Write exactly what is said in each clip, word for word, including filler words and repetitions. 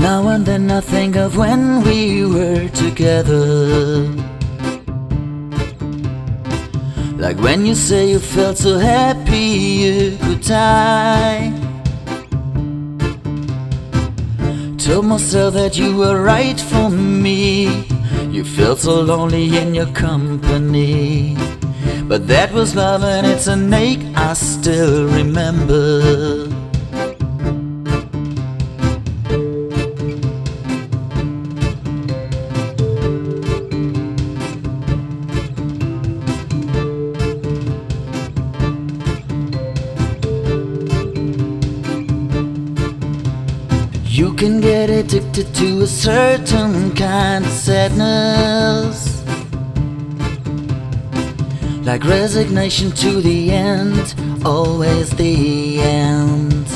Now and then I think of when we were together, like when you say you felt so happy you could die. Told myself that you were right for me. You felt so lonely in your company, but that was love and it's an ache I still remember. You can get addicted to a certain kind of sadness, like resignation to the end, always the end.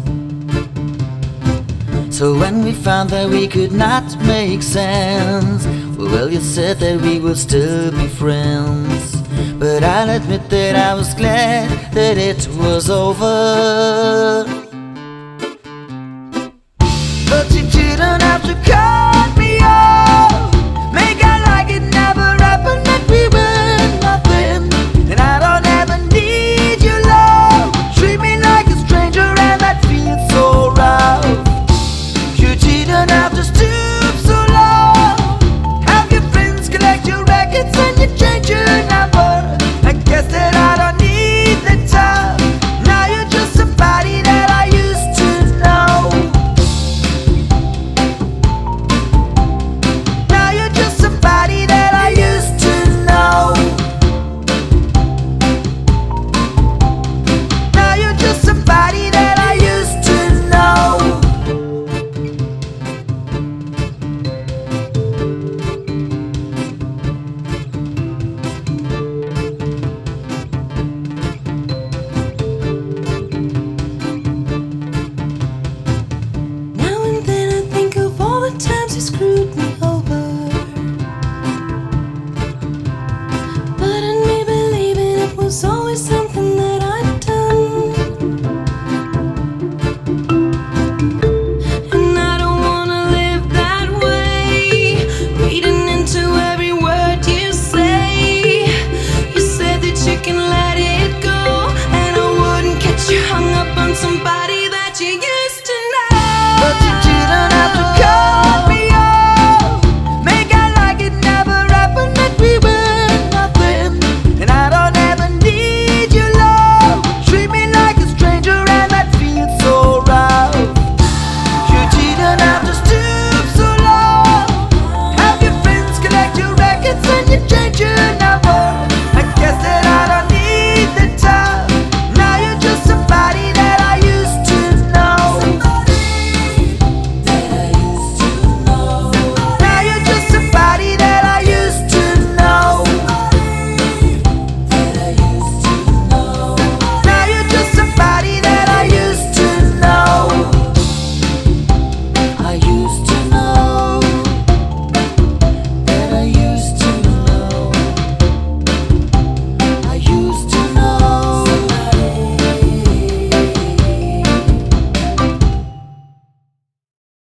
So when we found that we could not make sense, well, you said that we would still be friends. But I'll admit that I was glad that it was over. But you didn't have to cut me off, make out like it never happened, that we were nothing. And I don't ever need your love. Treat me like a stranger and that feels so rough. You didn't have to stoop so low, have your friends collect your records and you change your number. I guess that I don't need the time. Now you're just somebody that I used to know. Somebody that I used to know. Now you're just somebody that I used to know. Now and then I think of all the times you screwed me over, was always something that I'd done. And I don't wanna live that way, reading into every word you say. You said that you can let it go, and I wouldn't catch you hung up on somebody